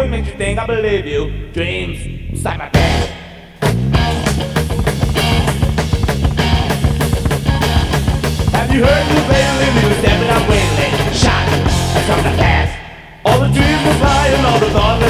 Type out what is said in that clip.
what makes you think I believe you? Dreams inside my bed. Have you heard the lately news that I'm winning? Shot has come to pass. All the dreams will fly and all the thoughts